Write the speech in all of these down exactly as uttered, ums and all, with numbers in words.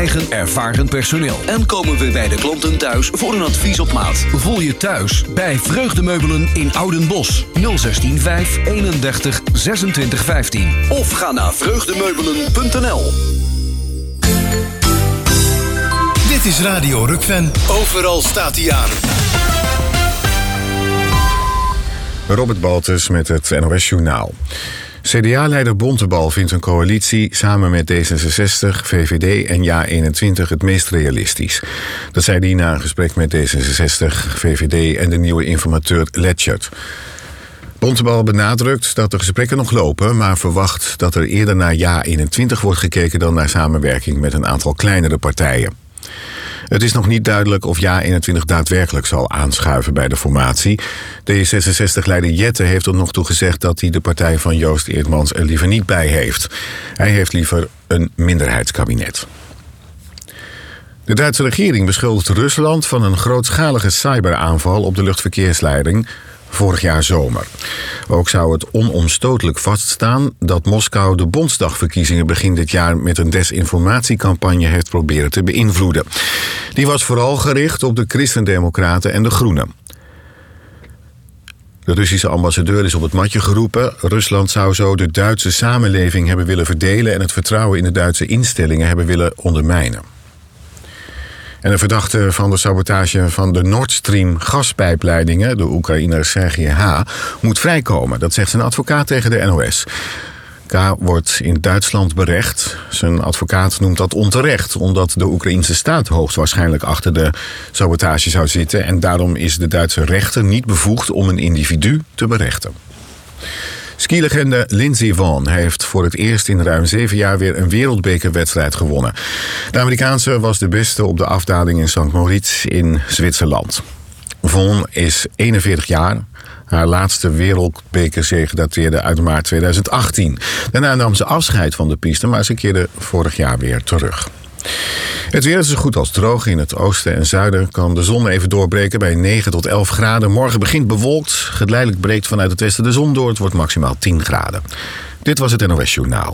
eigen ervaren personeel. En komen we bij de klanten thuis voor een advies op maat. Voel je thuis bij Vreugdemeubelen in Oudenbosch. nul zestien vijf eenendertig zesentwintig vijftien. Of ga naar vreugdemeubelen punt n l. Dit is Radio Rukven. Overal staat hij aan. Robert Baltus met het N O S-journaal. C D A-leider Bontebal vindt een coalitie samen met D zesenzestig, V V D en Ja eenentwintig het meest realistisch. Dat zei hij na een gesprek met D zesenzestig, V V D en de nieuwe informateur Letchert. Bontebal benadrukt dat de gesprekken nog lopen, maar verwacht dat er eerder naar Ja eenentwintig wordt gekeken dan naar samenwerking met een aantal kleinere partijen. Het is nog niet duidelijk of Ja eenentwintig daadwerkelijk zal aanschuiven bij de formatie. D zesenzestig-leider Jette heeft tot nog toe gezegd dat hij de partij van Joost Eerdmans er liever niet bij heeft. Hij heeft liever een minderheidskabinet. De Duitse regering beschuldigt Rusland van een grootschalige cyberaanval op de luchtverkeersleiding vorig jaar zomer. Ook zou het onomstotelijk vaststaan dat Moskou de Bondsdagverkiezingen begin dit jaar met een desinformatiecampagne heeft proberen te beïnvloeden. Die was vooral gericht op de Christendemocraten en de Groenen. De Russische ambassadeur is op het matje geroepen. Rusland zou zo de Duitse samenleving hebben willen verdelen en het vertrouwen in de Duitse instellingen hebben willen ondermijnen. En de verdachte van de sabotage van de Nord Stream gaspijpleidingen, de Oekraïner Sergej H., moet vrijkomen. Dat zegt zijn advocaat tegen de N O S. K. wordt in Duitsland berecht. Zijn advocaat noemt dat onterecht, omdat de Oekraïnse staat hoogstwaarschijnlijk achter de sabotage zou zitten. En daarom is de Duitse rechter niet bevoegd om een individu te berechten. Skilegende Lindsey Vonn heeft voor het eerst in ruim zeven jaar weer een wereldbekerwedstrijd gewonnen. De Amerikaanse was de beste op de afdaling in Sankt Moritz in Zwitserland. Vonn is eenenveertig jaar. Haar laatste wereldbekerzege dateerde uit maart tweeduizend achttien. Daarna nam ze afscheid van de piste, maar ze keerde vorig jaar weer terug. Het weer is zo goed als droog. In het oosten en zuiden kan de zon even doorbreken bij negen tot elf graden. Morgen begint bewolkt. Geleidelijk breekt vanuit het westen de zon door. Het wordt maximaal tien graden. Dit was het N O S-journaal.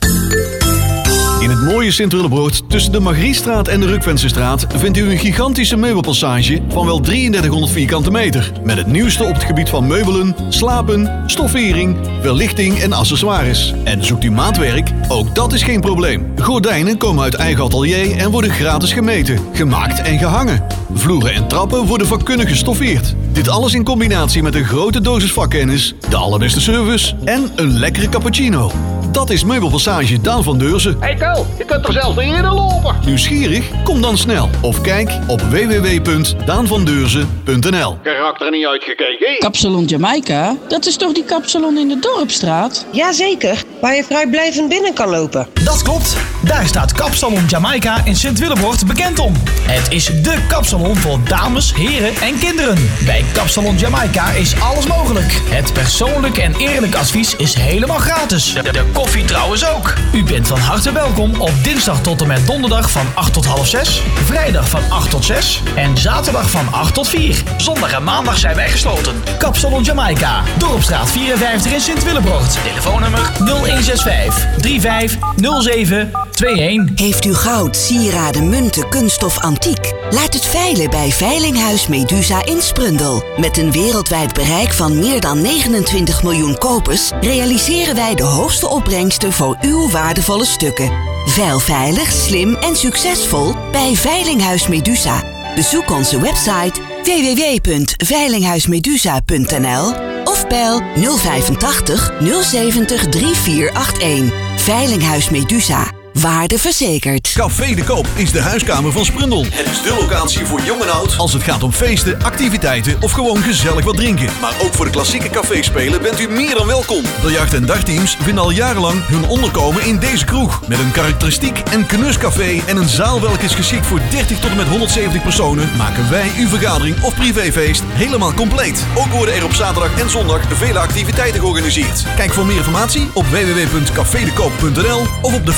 In het mooie Sint-Willebroord tussen de Margriestraat en de Rukvensestraat vindt u een gigantische meubelpassage van wel drieëndertighonderd vierkante meter. Met het nieuwste op het gebied van meubelen, slapen, stoffering, verlichting en accessoires. En zoekt u maatwerk? Ook dat is geen probleem. Gordijnen komen uit eigen atelier en worden gratis gemeten, gemaakt en gehangen. Vloeren en trappen worden vakkundig gestoffeerd. Dit alles in combinatie met een grote dosis vakkennis, de allerbeste service en een lekkere cappuccino. Dat is Meubelpassage Daan van Deurzen. Hey Kel, je kunt er zelfs niet eerder lopen. Nieuwsgierig? Kom dan snel. Of kijk op w w w punt daan van deurzen punt n l. Geraakt er niet uitgekeken. Kapsalon Jamaica? Dat is toch die kapsalon in de Dorpstraat? Jazeker, waar je vrijblijvend binnen kan lopen. Dat klopt. Daar staat Kapsalon Jamaica in Sint-Willebroord bekend om. Het is dé kapsalon voor dames, heren en kinderen. Bij Kapsalon Jamaica is alles mogelijk. Het persoonlijk en eerlijk advies is helemaal gratis. De, de koffie trouwens ook. U bent van harte welkom op dinsdag tot en met donderdag van acht tot half zes, vrijdag van acht tot zes en zaterdag van acht tot vier. Zondag en maandag zijn wij gesloten. Kapsalon Jamaica, Dorpstraat vierenvijftig in Sint-Willebroord. Telefoonnummer nul een zes vijf drie vijf nul zeven twee een. Heeft u goud, sieraden, munten, kunststof, antiek? Laat het veilen bij Veilinghuis Medusa in Sprundel. Met een wereldwijd bereik van meer dan negenentwintig miljoen kopers realiseren wij de hoogste opbrengsten voor uw waardevolle stukken. Veil veilig, slim en succesvol bij Veilinghuis Medusa. Bezoek onze website w w w punt veilinghuismedusa punt n l of bel nul vijfentachtig nul zeventig drie vier acht een. Veilinghuis Medusa. Waarde verzekerd. Café de Koop is de huiskamer van Sprundel. Het is de locatie voor jong en oud als het gaat om feesten, activiteiten of gewoon gezellig wat drinken. Maar ook voor de klassieke caféspelen bent u meer dan welkom. Biljart- en dagteams vinden al jarenlang hun onderkomen in deze kroeg. Met een karakteristiek en knuscafé en een zaal welke is geschikt voor dertig tot en met honderdzeventig personen, maken wij uw vergadering of privéfeest helemaal compleet. Ook worden er op zaterdag en zondag vele activiteiten georganiseerd. Kijk voor meer informatie op w w w punt café de koop punt n l of op de Facebookpagina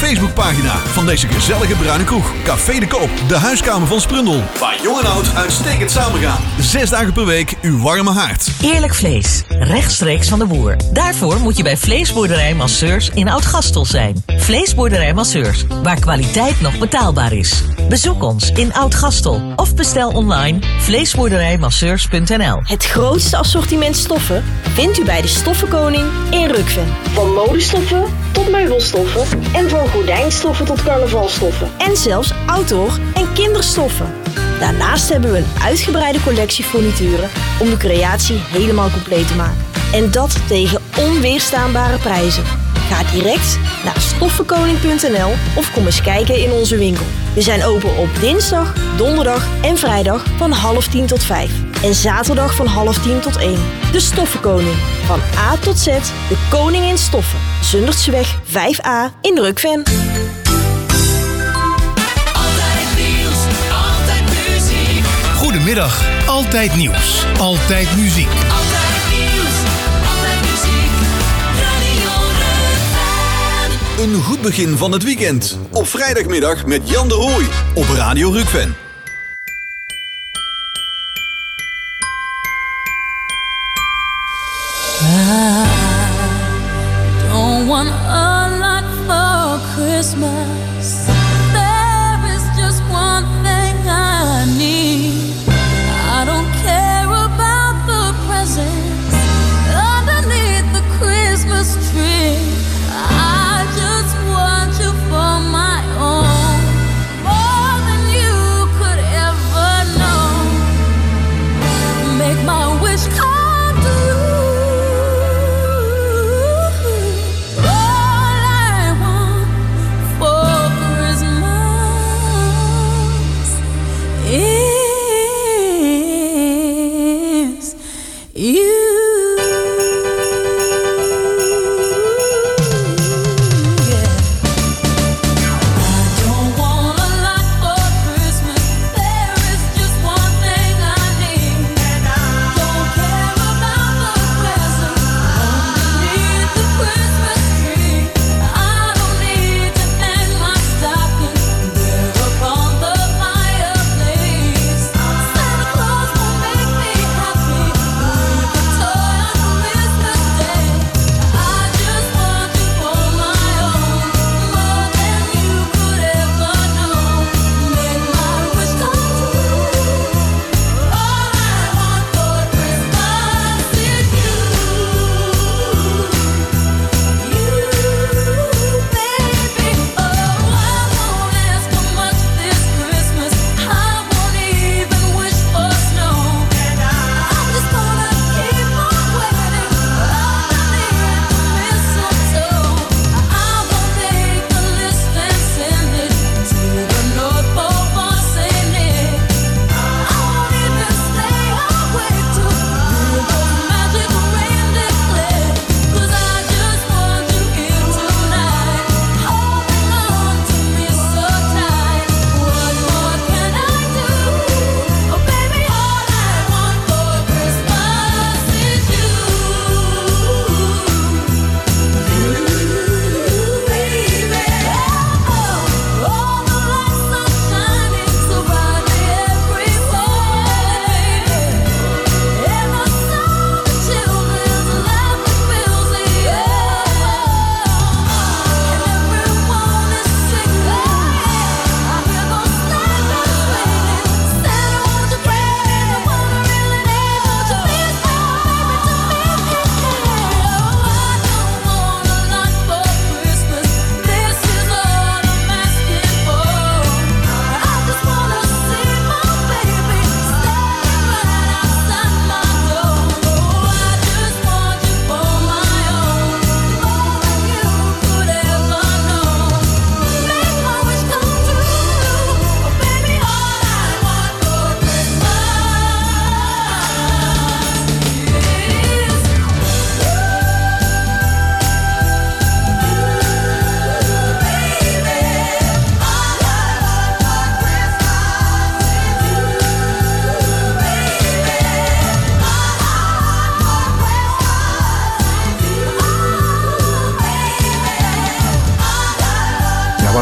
Facebookpagina van deze gezellige bruine kroeg. Café de Koop, de huiskamer van Sprundel. Waar jong en oud uitstekend samengaan. Zes dagen per week uw warme haard. Eerlijk vlees, rechtstreeks van de boer. Daarvoor moet je bij Vleesboerderij Masseurs in Oud-Gastel zijn. Vleesboerderij Masseurs, waar kwaliteit nog betaalbaar is. Bezoek ons in Oud-Gastel of bestel online vleesboerderijmasseurs punt n l. Het grootste assortiment stoffen vindt u bij de Stoffenkoning in Rukven. Van modestoffen tot meubelstoffen en van gordijnstoffen tot carnavalstoffen. En zelfs outdoor- en kinderstoffen. Daarnaast hebben we een uitgebreide collectie furnituren om de creatie helemaal compleet te maken. En dat tegen onweerstaanbare prijzen. Ga direct naar stoffenkoning punt n l of kom eens kijken in onze winkel. We zijn open op dinsdag, donderdag en vrijdag van half tien tot vijf. En zaterdag van half tien tot één. De Stoffenkoning. Van A tot Z, de koning in stoffen. Zundertseweg vijf a in Rukven. Altijd nieuws, altijd muziek. Goedemiddag, altijd nieuws, altijd muziek. Altijd nieuws, altijd muziek. Radio Rukven. Een goed begin van het weekend. Op vrijdagmiddag met Jan de Rooij op Radio Rukven. I don't want a lot for Christmas. There is just one thing I need. I don't care about the presents underneath the Christmas tree. I just want you for my own, more than you could ever know. Make my wish come true. All I want for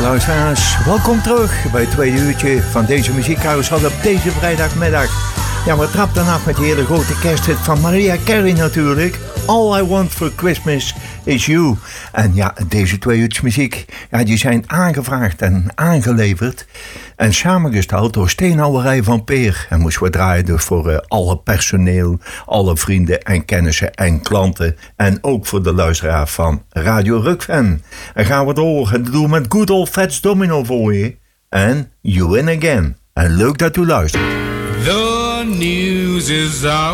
luisteraars, welkom terug bij het tweede uurtje van deze muziekcarousel op deze vrijdagmiddag. Ja, we trapten af met de hele grote kersthit van Mariah Carey natuurlijk. All I Want For Christmas Is You. En ja, deze twee uurtjes muziek, ja, die zijn aangevraagd en aangeleverd en samengesteld door Steenhouwerij van Peer. En moesten we draaien dus voor uh, alle personeel, alle vrienden en kennissen en klanten. En ook voor de luisteraar van Radio Rukven. En gaan we door en dat doen we met Good Old Fats Domino voor je. En You Win Again. En leuk dat u luistert. The news is out.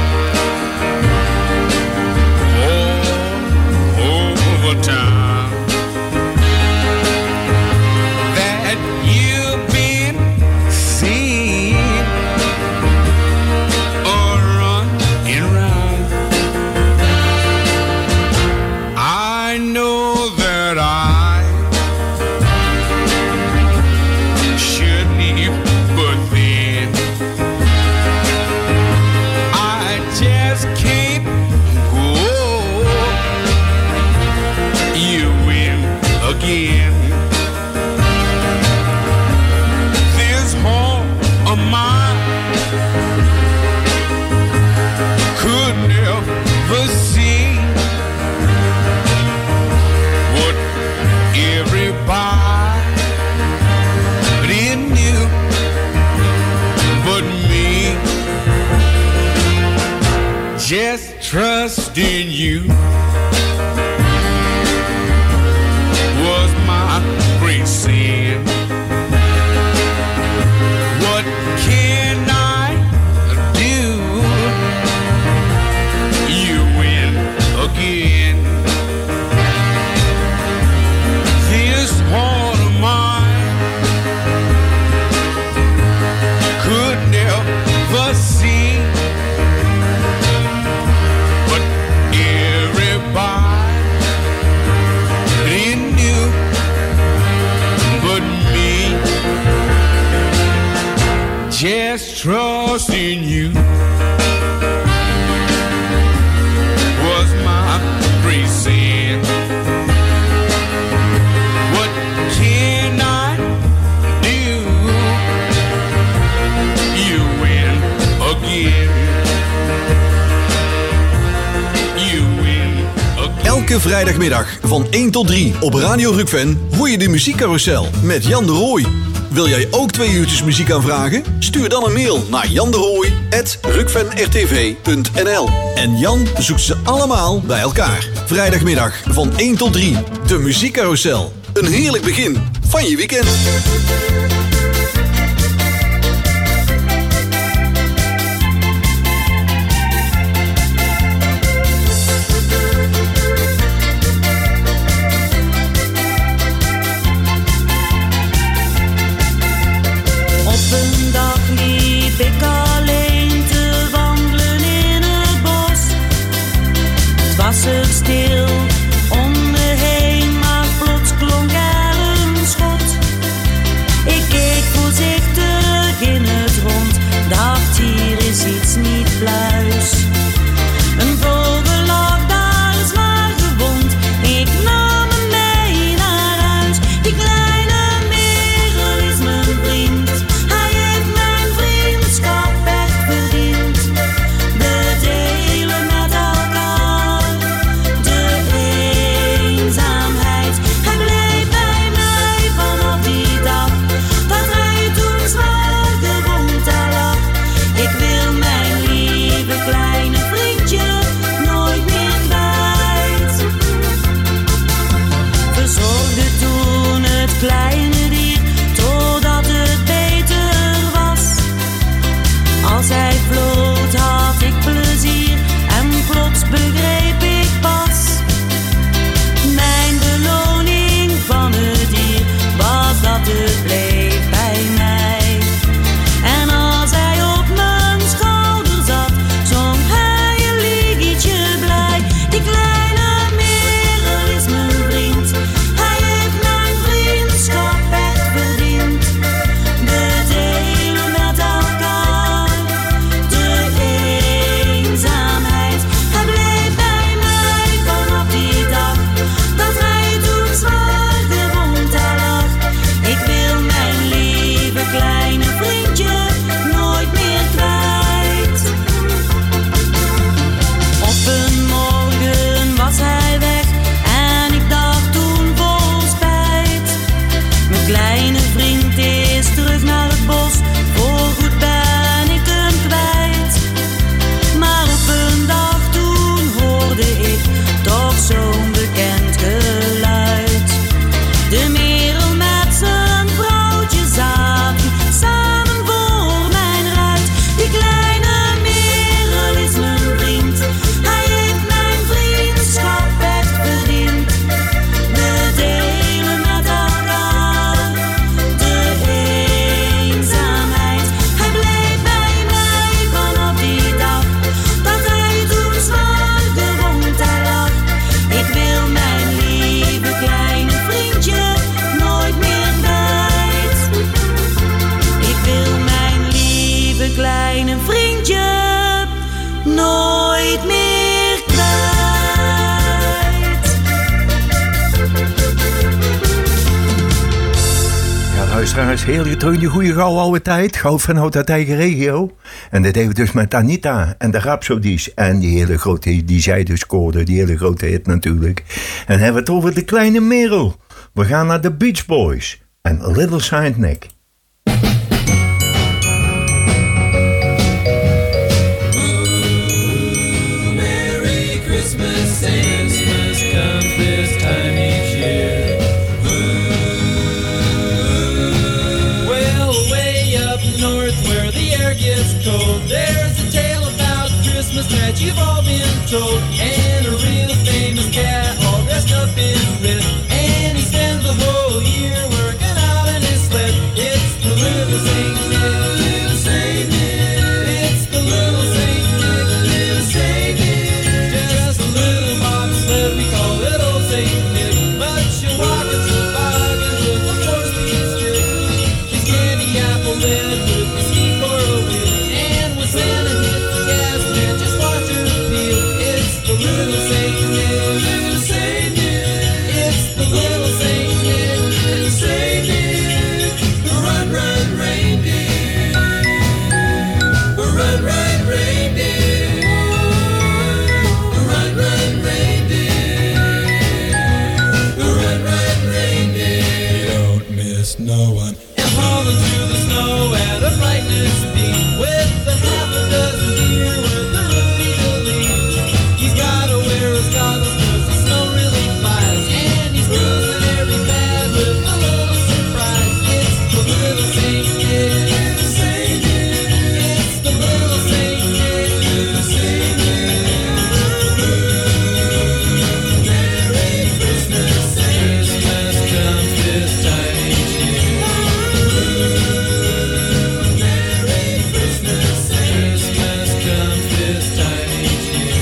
Time that you've been seen or running around. I know that I should leave, but then I just can't go. You win again. This heart of mine could never see what everybody knew but me. Just trust in you was my great sin. What can I do? You win again. This heart of mine could never see what everybody just trust in you was my great sin. What can I do? You win again. You win again. Elke vrijdagmiddag van één tot drie op Radio Rukven hoor je de muziekcarousel met Jan de Rooij. Wil jij ook twee uurtjes muziek aanvragen? Stuur dan een mail naar janderooij at rukvenrtv punt n l. En Jan zoekt ze allemaal bij elkaar. Vrijdagmiddag van één tot drie. De muziekcarousel. Een heerlijk begin van je weekend. Ik alleen te wandelen in het bos. Het was er stil om me heen, maar plots klonk er een schot. Ik luisteraars, heel getrouw in die goede gouden oude tijd. Goud vanuit uit eigen regio. En dat deden we dus met Anita en de Rhapsodies. En die hele grote, die zij dus scoorde, die hele grote hit natuurlijk. En dan hebben we het over de kleine Merel. We gaan naar de Beach Boys en Little Saint Nick. That you've all been told, and a real famous cat all dressed up in red, and he spends the whole year working out in his sled. It's the little Saint Nick, little Saint Nick. It's the little Saint Nick, little Saint Nick. Just a little bobsled, we call it old Saint Nick. But you walk it through bargain with a four-speed stick. He's candy apple red with the ski for a wheel, and when Santa hits the gas, man, just watch her peel. It's the little Saint Nick, little Saint Nick. It's the little Saint Nick, little Saint Nick. Run, run, reindeer. Run, run, reindeer. Run, run, reindeer. Run, run, reindeer. Don't miss no one. And hauling through the snow at a brightness speed with a half a dozen deer with the roofie-dooley. He's gotta wear his goggles 'cause the snow really flies, and he's cruising every pad with a little surprise. It's the little Saint Nick, little Saint Nick. It's the little Saint Nick, little Saint Nick. Merry Christmas, Christmas comes this time each year. Merry Christmas, Christmas comes this time each year.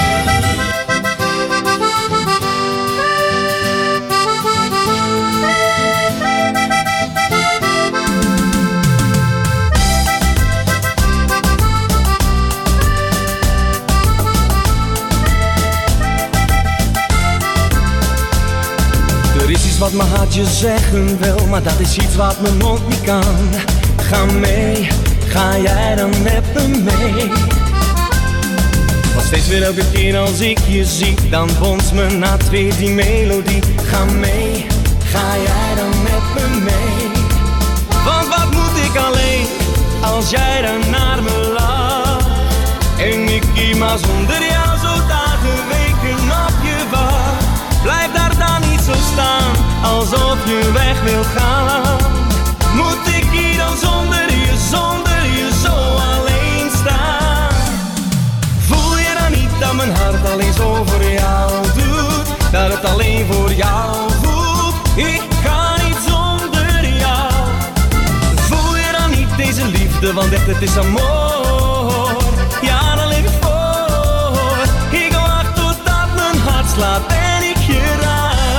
Er is iets wat mijn hartje zeggen wil, maar dat is iets wat mijn mond niet kan. Ga mee, ga jij dan met me mee? Want steeds weer elke keer als ik je zie, dan bonst mijn hart weer die melodie. Ga mee, ga jij dan met me mee? Want wat moet ik alleen, als jij dan naar me lacht? En ik hier maar zonder jou zo dagen, weken op je wacht. Blijf daar dan niet zo staan, alsof je weg wilt gaan. Moet ik hier dan zonder je, zonder je zo alleen staan? Voel je dan niet dat mijn hart alleen zo voor jou doet? Dat het alleen voor jou voelt? Ik kan niet zonder jou. Voel je dan niet deze liefde, want echt het is amor. Ja, dan leef ik voor. Ik wacht totdat mijn hart slaat en ik je raak.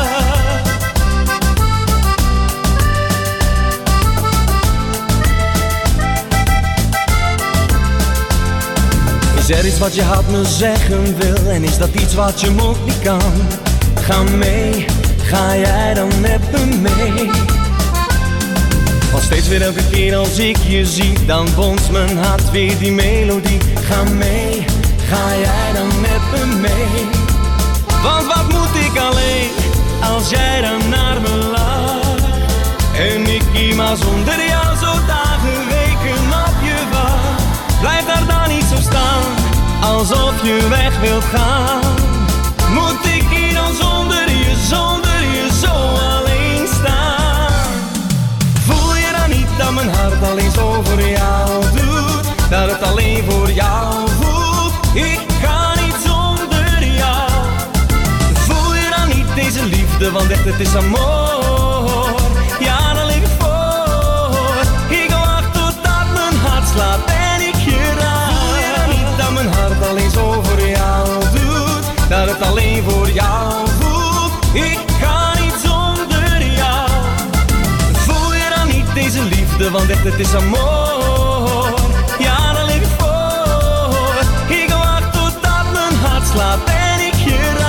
Is er iets wat je hart me zeggen wil, en is dat iets wat je mond niet kan? Ga mee, ga jij dan met me mee? Want steeds weer elke keer als ik je zie, dan bonst mijn hart weer die melodie. Ga mee, ga jij dan met me mee? Want wat moet ik alleen, als jij dan naar me lacht? En ik hier maar zonder jou zo dagen, weken op je wacht. Blijf daar dan niet zo staan, alsof je weg wilt gaan. Moet ik hier dan zonder je, zonder je zo alleen staan? Voel je dan niet dat mijn hart alleen zo voor jou doet? Dat het alleen voor jou voelt? Ik kan niet zonder jou. Voel je dan niet deze liefde, want echt het is amor. Ja, dan leef ik voor. Ik wacht totdat mijn hart slaat en ik je raak. Voel je dan niet dat mijn hart alleen zo voor jou doet? Dat het alleen voor jou voelt? Ik kan niet zonder jou. Voel je dan niet deze liefde, want echt het is amor. Ja, dan leef ik voor. Ik wacht totdat mijn hart slaat en ik je raak.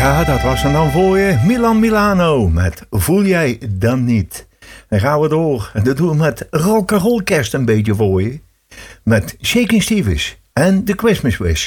Ja, dat was hem dan voor je. Milan Milano met Voel jij dan niet? Dan gaan we door. En dat doen we met rock'n'roll kerst een beetje voor je. Met Shaking Stevens en The Christmas Wish.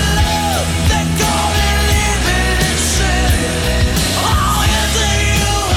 Oh,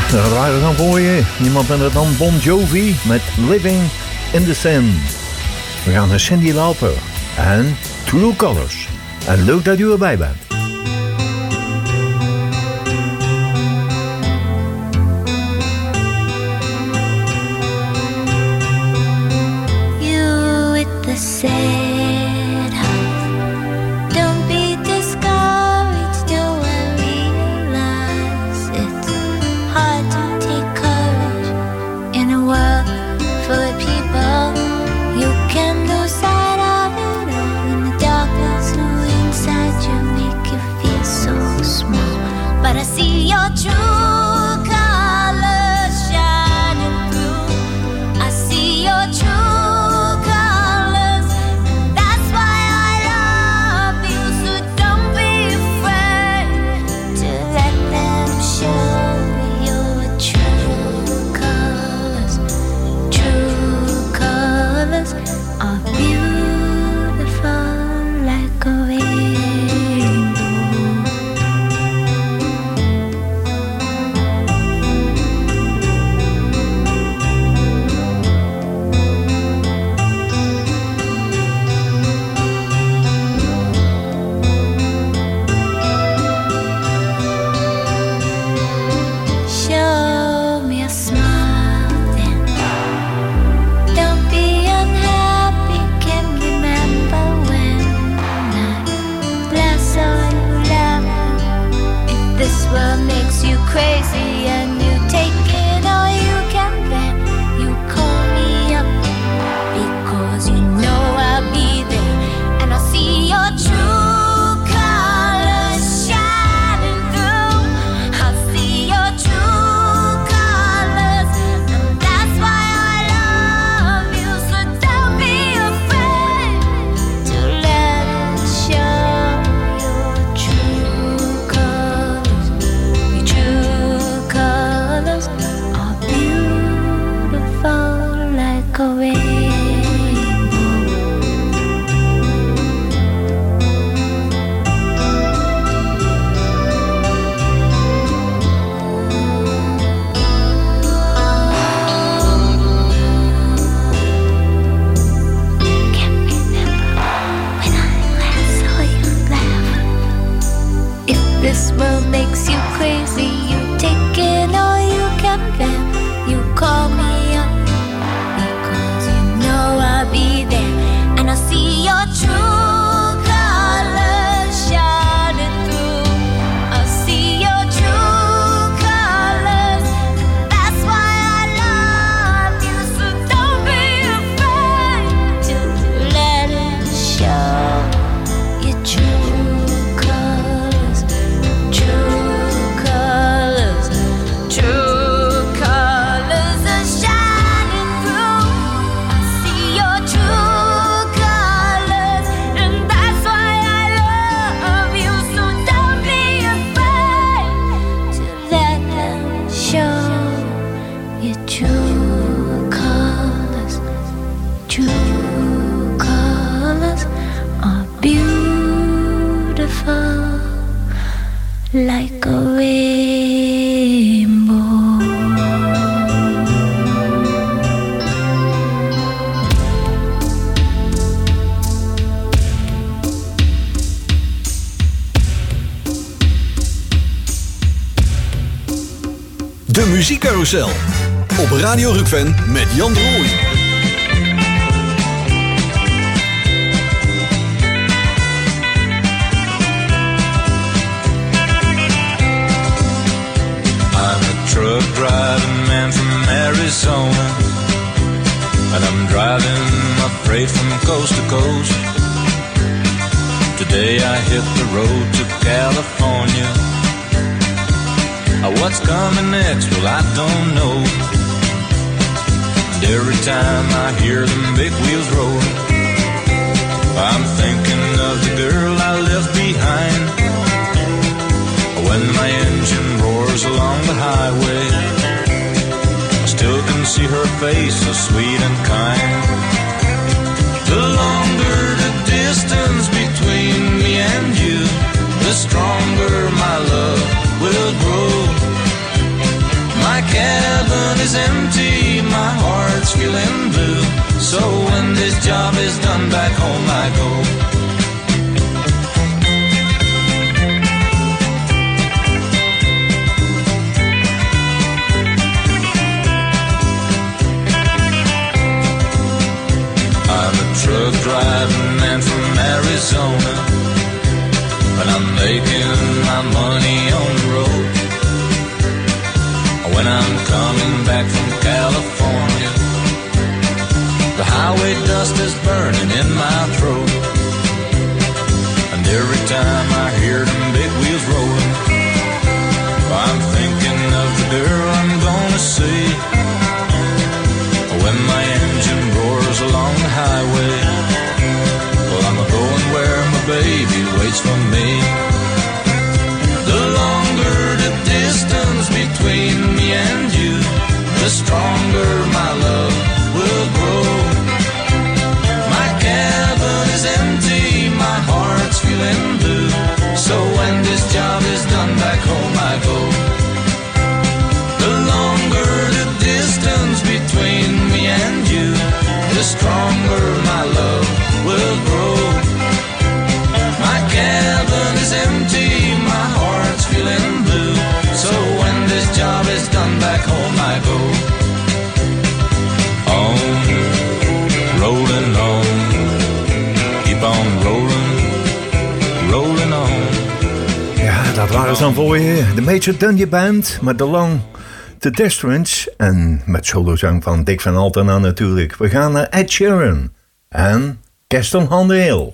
dat waren dan voor je. Niemand minder dan Bon Jovi met Living in the Sun. We gaan naar Cyndi Lauper en True Colors. En leuk dat u erbij bent. You with the sad heart. Don't be discouraged, though I realize it's hard to take courage in a world full of people. You can lose sight of it all in the darkness. Who inside you make you feel so small? But I see your true colors shining through. I see your true colors. That's why I love you. So don't be afraid to let them show your true colors. True colors are beautiful like a rainbow. Show me a smile then. Don't be unhappy, can remember when I last saw you laughing. If this world makes you crazy and you take it all you can bear, you call me up because you know I'll be there. And I'll see your true colors shining through. I'll see your true colors, and that's why I love you. So don't be afraid to let it show your true colors. Your true colors are beautiful like a rainbow. If this world makes you crazy, you take it all you can bear. You call me up because you know I'll be there. And I'll see your true colors shining through. I'll see your true colors. That's why I love you. So don't be afraid to let it show your true colors. True colors, true colors are shining through. I see your true colors, and that's why I love you. So don't be afraid to let them show your true colors. True colors are beautiful like a rainbow. De Muziekcarousel op Radio Rukven met Jan de Rooij. I'm a truck driving man from Arizona, and I'm driving my freight from coast to coast. Today I hit the road to California. Uh, What's coming next? Well, I don't know. And every time I hear them big wheels roll, I'm thinking of the girl I left behind. When my engine roars along the highway, I still can see her face, so sweet and kind. The longer the distance between me and you, the stronger my love will grow. My My cabin is empty, my heart's feeling blue. So when this job is done, back home I go. I'm a truck driving man from Arizona, and I'm making my money on the road. When I'm coming back from California, the highway dust is burning in my throat. And every time I hear them big wheels rolling, I'm thinking of the girl I'm gonna see. When my engine roars along the highway, well, I'm going where my baby waits for me. The longer the distance between me and you, the stronger my love will grow. My cabin is empty, my heart's feeling blue. So when this job is done, back home I go. The longer the distance between me and you, the stronger my love will grow. My cabin is empty, my heart's feeling blue. So when this job is done, back home I go. On, rolling on, keep on rolling, rolling on. Ja, dat waren ze dan voor je. De Major Dundee Band met The Long Pedestrians. En met solozang van Dick van Altena natuurlijk. We gaan naar Ed Sheeran en Keston Handel.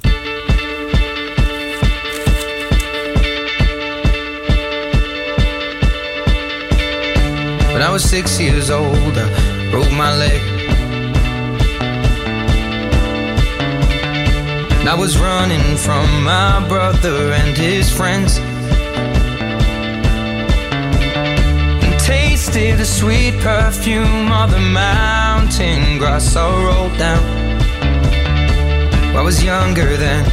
When I was six years old, I broke my leg. And I was running from my brother and his friends, and tasted the sweet perfume of the mountain grass I rolled down. I was younger then.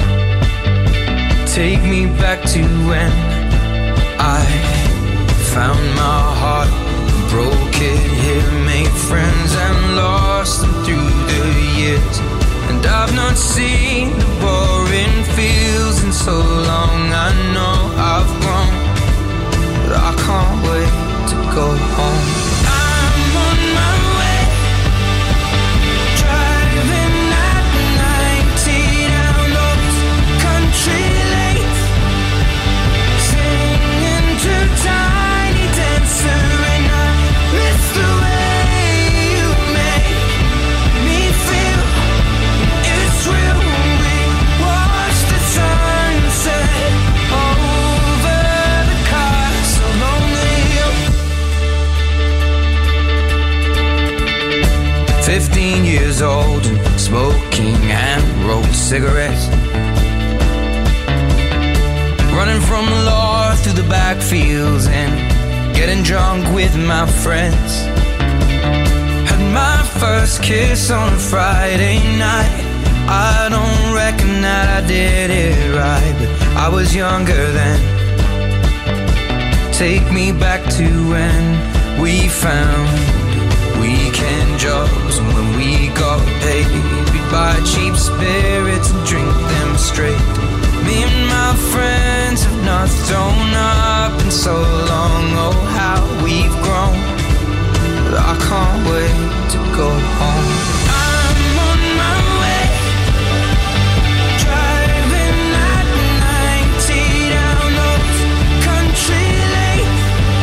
Take me back to when I found my heart, broke it here, made friends and lost them through the years. And I've not seen the boring fields in so long. I know I've grown, but I can't wait to go home. I'm on my way, driving at ninety down those country lanes, singing to Tiny Dancer. Fifteen years old and smoking hand-rolled cigarettes, running from the law through the backfields and getting drunk with my friends. Had my first kiss on a Friday night. I don't reckon that I did it right, but I was younger then. Take me back to when we found weekend jobs, and when we got paid, we'd buy cheap spirits and drink them straight. Me and my friends have not thrown up in so long. Oh, how we've grown, but I can't wait to go home. I'm on my way, driving at ninety down those country lanes,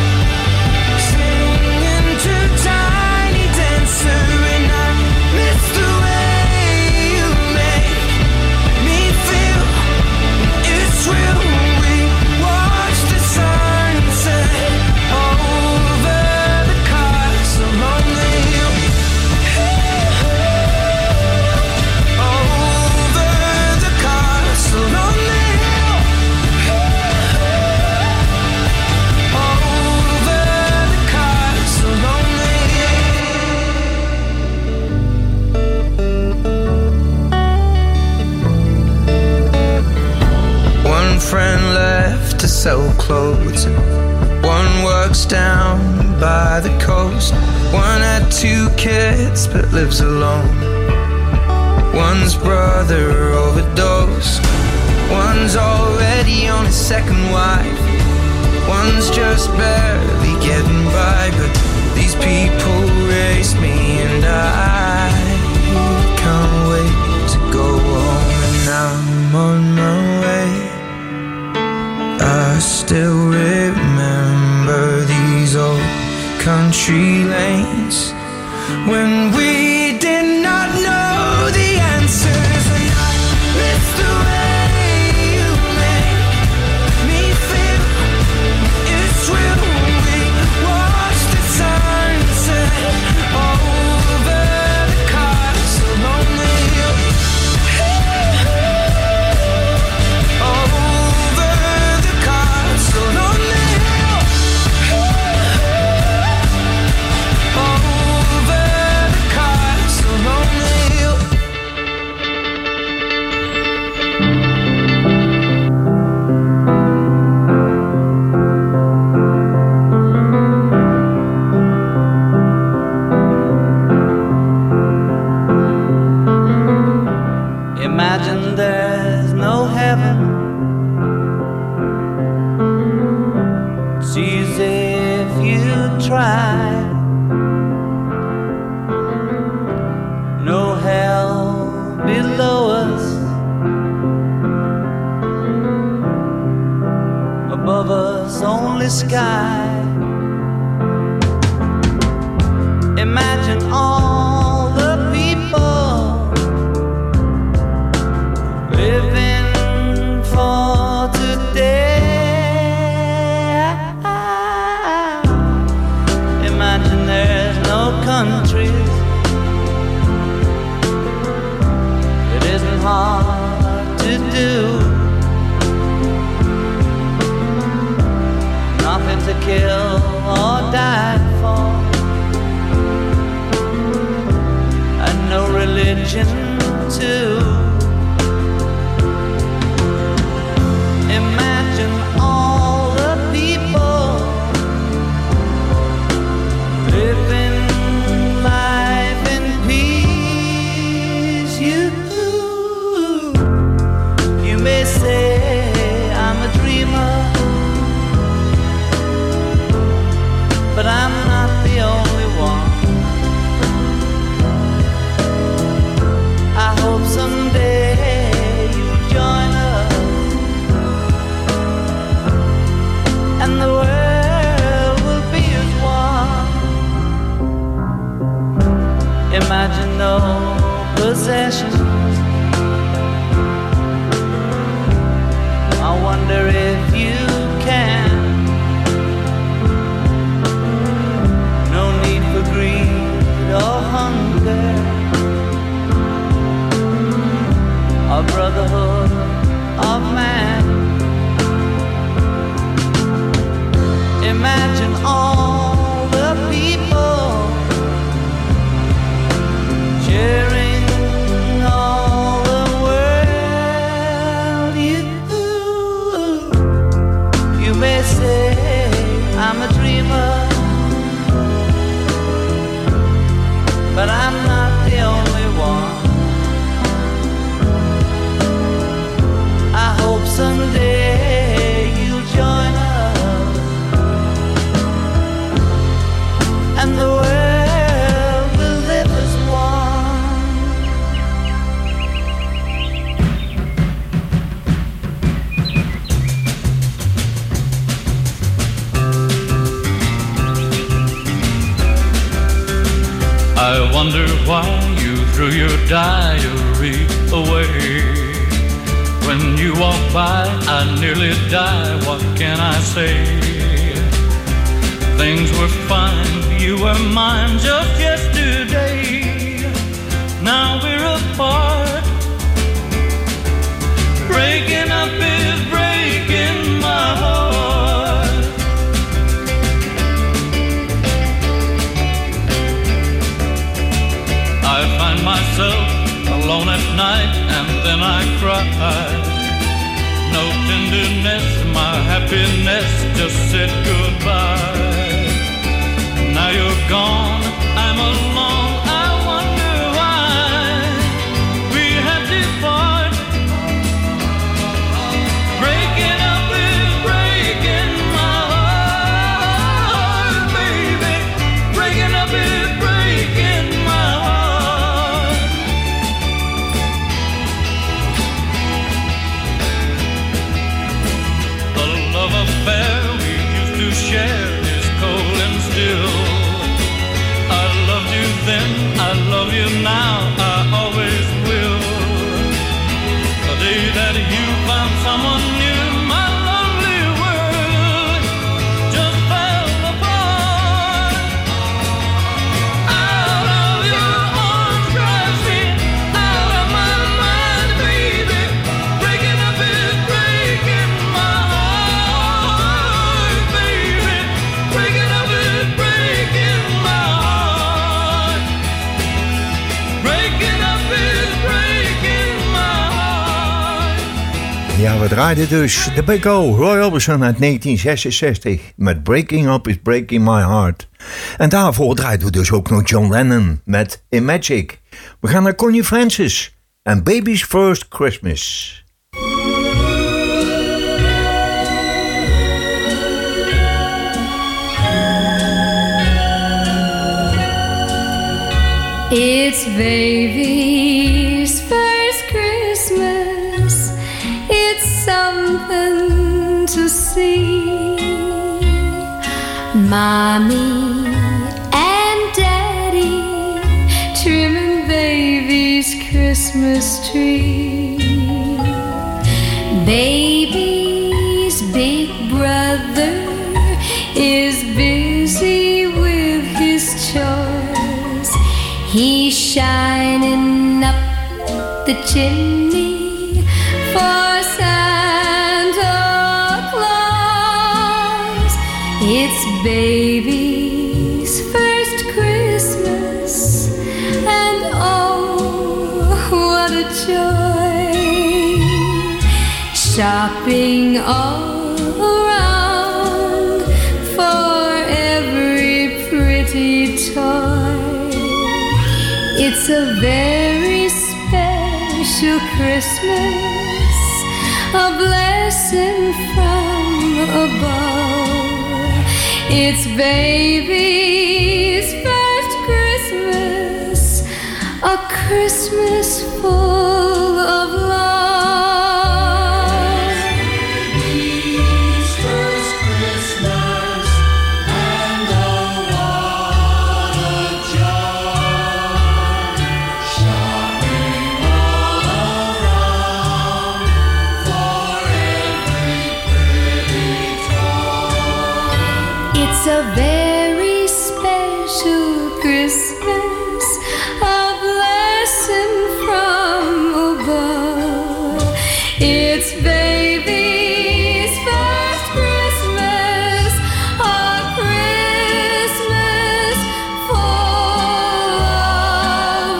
singing to Tiny Dancer. And I miss the way you make me feel. It's real when we watch the sunset over the castle on the hill. Over the castle on the hill. Over the castle on the hill. One friend left to sell clothes, and one works down by the coast. One had two kids but lives alone. One's brother overdosed. One's already on his second wife. One's just barely getting by. But these people raise me and I can't wait to go home. And I'm on my way. I still remember these old country lanes when we did not know the answers. And I miss the way you make me feel. It's real when we watch the sunset over the castle on the hill. Over the castle on the hill. Over the castle on the hill. Imagine there's no heaven. It's easy if you try. No hell below us. Above us only sky. Imagine all the people living for today. Imagine there's no countries. It isn't hard to do. Nothing to kill or die for. And no religion too. Imagine all the people living life in peace. You, you may say I'm a dreamer, but I'm not the only one. I hope someday you'll join us and the world will be as one. Imagine no possessions. I wonder if you can. No need for greed or hunger. A brotherhood of man. Imagine all the people sharing all the world. You, you may say I'm a dreamer, but I'm not the only one. I hope someday you'll join us and the world will live as one. I wonder why you threw your diary away. When you walk by, I nearly die. What can I say? Things were fine, you were mine just yesterday. Now we're apart. Breaking up is breaking my heart. I find myself alone at night and then I cry. No tenderness, my happiness just said goodbye. now you're gone, I'm alone. I wonder why we had to part. Breaking up is breaking my heart, baby. Breaking up is breaking my heart. The love affair we used to share is cold and still. I loved you then, I love you now, I always will. The day that you found someone new, my lovely world just fell apart. Out of your arms, drives me out of my mind, baby. Breaking up is breaking my heart, baby. Breaking up is breaking my heart. Breaking up is breaking my heart. Ja, we draaiden dus de Big O, Roy Orbison uit negentien zesenzestig met Breaking Up is Breaking My Heart. En daarvoor draaiden we dus ook nog John Lennon met In Magic. We gaan naar Connie Francis en Baby's First Christmas. It's baby's first Christmas. It's something to see. Mommy and Daddy trimming baby's Christmas tree. Baby's big brother is busy with his chores. He's shining up the chimney for Santa Claus. It's baby's first Christmas, and oh, what a joy! Shopping all around for every pretty toy. It's a very special Christmas, a blessing from above. It's baby's first Christmas, a Christmas full of love. Baby's first Christmas, and oh, what a joy. Shopping all around for every pretty toy. It's a very special Christmas, a blessing from above. It's baby's first Christmas, a Christmas full of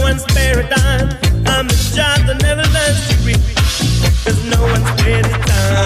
I'm the child that never learns to read, 'cause no one's ready time.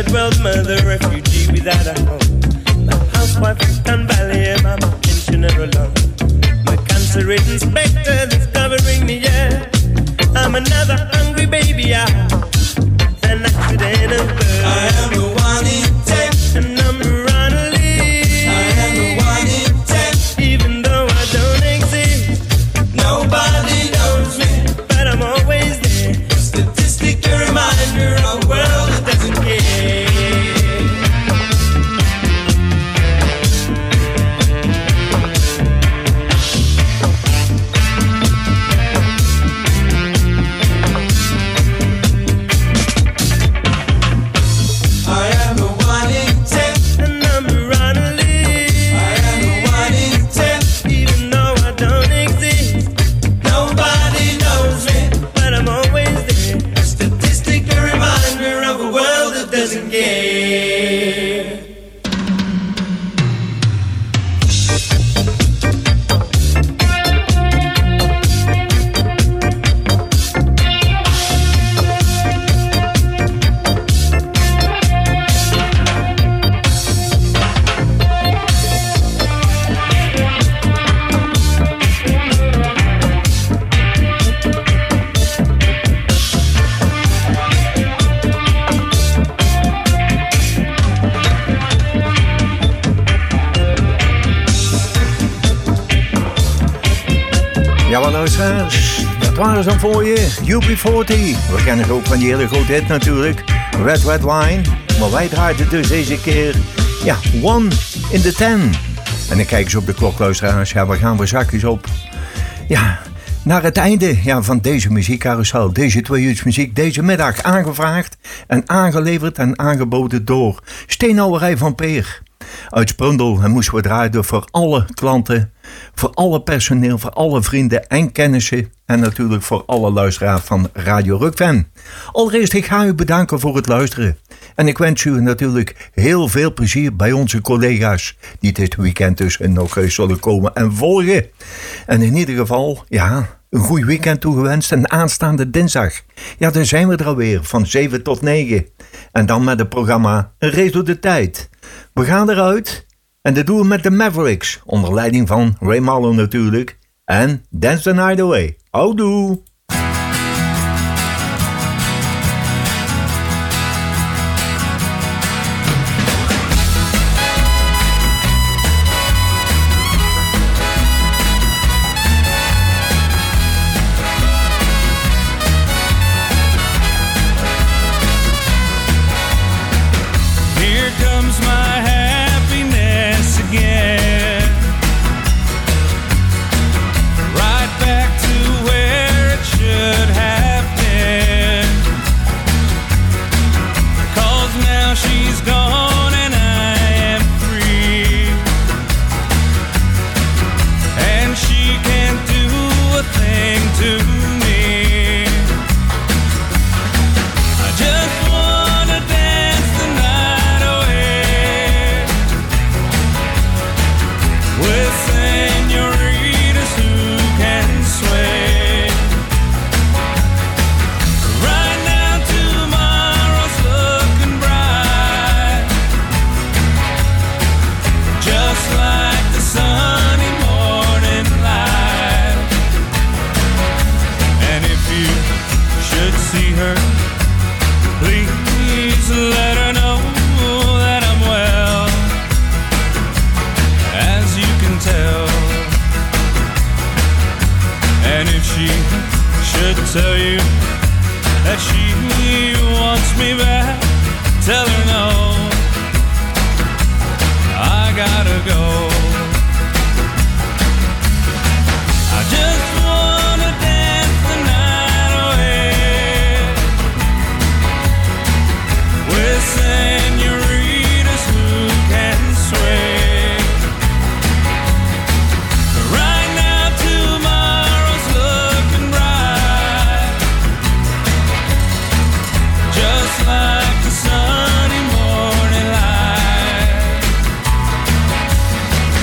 third world mother, refugee without a home. My housewife and valley, my pensioner alone. My cancer-ridden specter that's covering me, yeah. I'm another hungry baby, I an accident of birth. I am the one in ten, a number on a list. I am the one in ten, even though I don't exist. Nobody knows me, but I'm always there. A statistic, a reminder of a world that doesn't care. Dat waren ze dan voor je, U B veertig. We kennen ze ook van die hele grote hit natuurlijk, Red Red Wine. Maar wij draaiden dus deze keer, ja, One in the Ten. En dan kijken ze op de klok, luisteraars. Ja, we gaan weer zakjes op. Ja, naar het einde ja, van deze muziekcarousel. Deze twee uur muziek, deze middag aangevraagd en aangeleverd en aangeboden door Steenhouwerij van Peer. Uit Sprundel en moesten we draaien voor alle klanten, voor alle personeel, voor alle vrienden en kennissen en natuurlijk voor alle luisteraars van Radio Rukven. Allereerst, ik ga u bedanken voor het luisteren. En ik wens u natuurlijk heel veel plezier bij onze collega's die dit weekend dus nog zullen komen en volgen. En in ieder geval, ja, een goed weekend toegewenst en aanstaande dinsdag. Ja, dan zijn we er alweer van zeven tot negen. En dan met het programma Een Race door de Tijd. We gaan eruit en dat doen we met de Mavericks, onder leiding van Ray Marlowe natuurlijk. En Dance the Night Away. Houdoe! tell you that she wants me back. Tell her no, I gotta go. I just wanna dance the night away with senoritas who can sway. Right now tomorrow's looking bright, just like the sunny morning light.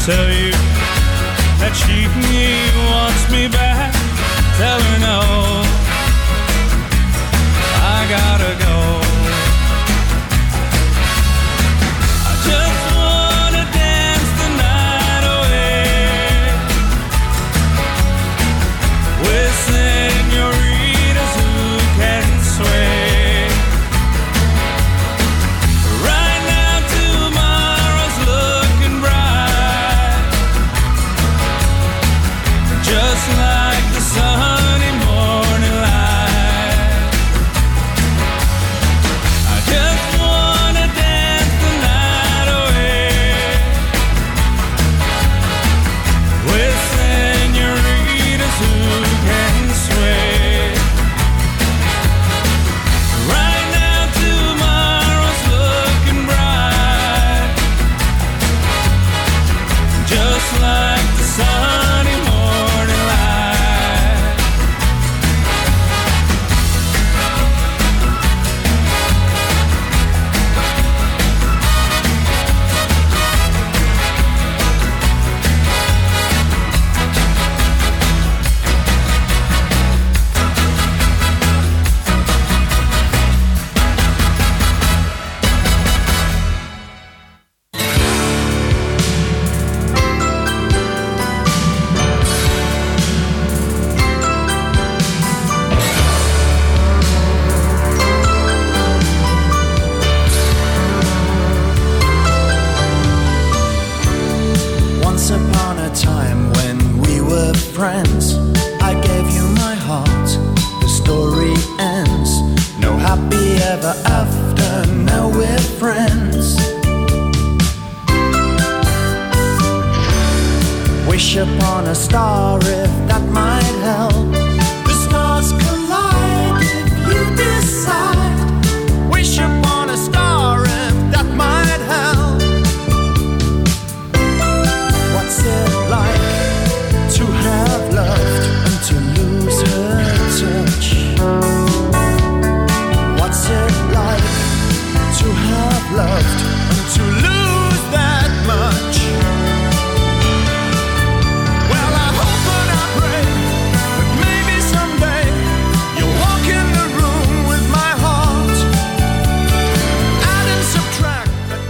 tell you that she wants me back. Tell her no, I gotta go. I just wanna dance the night away with senoritas who can sway. Right now tomorrow's looking bright, just like the sunny morning light. I just wanna dance the night away with senoritas who can sway. Right now tomorrow's looking bright, just like the sunny morning light. Once upon a time when we were friends, I gave you my heart, the story ends. No happy ever after, now we're friends. Wish upon a star if that might help. The stars collide if you decide. Wish upon a star if that might help. What's it like to have loved and to lose her touch? What's it like to have loved and to lose that much? Well, I hope and I pray that maybe someday you'll walk in the room with my heart. Add and subtract.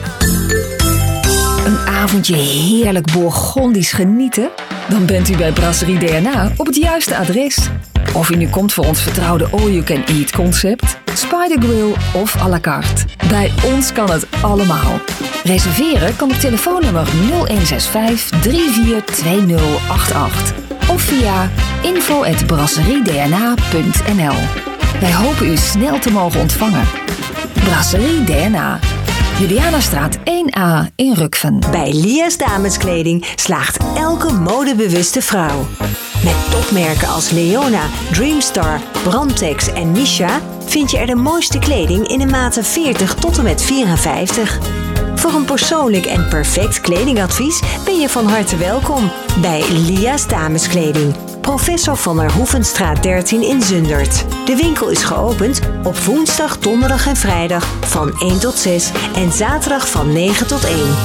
Een avondje heerlijk Bourgondisch genieten? Dan bent u bij Brasserie D N A op het juiste adres. Of u nu komt voor ons vertrouwde all-you-can-eat concept, Spider Grill of à la carte. Bij ons kan het allemaal. Reserveren kan op telefoonnummer nul een zes vijf drie vier twee nul acht acht of via info at brasseriedna punt n l. Wij hopen u snel te mogen ontvangen. Brasserie D N A. Julianastraat één A in Rukven. Bij Lia's Dameskleding slaagt elke modebewuste vrouw. Met topmerken als Leona, Dreamstar, Brandtex en Misha vind je er de mooiste kleding in de maten veertig tot en met vierenvijftig. Voor een persoonlijk en perfect kledingadvies ben je van harte welkom bij Lia's Dameskleding. Professor van der Hoevenstraat dertien in Zundert. De winkel is geopend op woensdag, donderdag en vrijdag van één tot zes en zaterdag van negen tot één.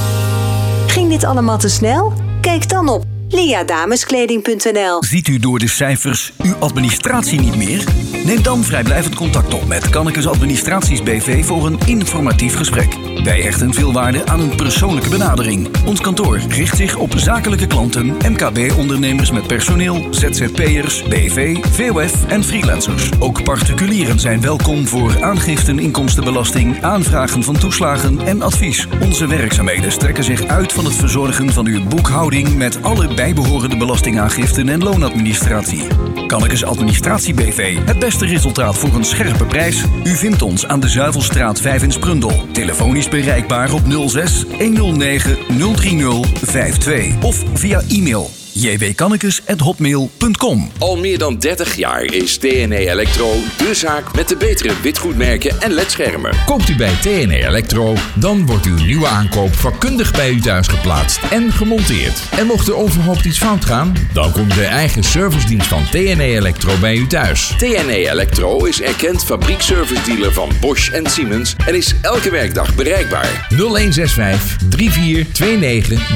Ging dit allemaal te snel? Kijk dan op liadameskleding punt n l. Ziet u door de cijfers uw administratie niet meer? Neem dan vrijblijvend contact op met Kannekes Administraties B V voor een informatief gesprek. Wij hechten veel waarde aan een persoonlijke benadering. Ons kantoor richt zich op zakelijke klanten, M K B-ondernemers met personeel, Z Z P'ers, B V, V O F en freelancers. Ook particulieren zijn welkom voor aangiften inkomstenbelasting, aanvragen van toeslagen en advies. Onze werkzaamheden strekken zich uit van het verzorgen van uw boekhouding met alle bijbehorende belastingaangiften en loonadministratie. Kannekes Administratie B V. Het beste resultaat voor een scherpe prijs? U vindt ons aan de Zuivelstraat vijf in Sprundel. Telefonisch bereikbaar op nul zes honderdnegen nul drie nul vijf twee of via e-mail j w kannekes at hotmail punt com. Al meer dan dertig jaar is T N E Electro de zaak met de betere witgoedmerken en ledschermen. Koopt u bij T N E Electro, dan wordt uw nieuwe aankoop vakkundig bij u thuis geplaatst en gemonteerd. En mocht er onverhoopt iets fout gaan, dan komt de eigen servicedienst van T N E Electro bij u thuis. T N E Electro is erkend fabriekservice dealer van Bosch en Siemens en is elke werkdag bereikbaar. nul een zes vijf drie vier twee negen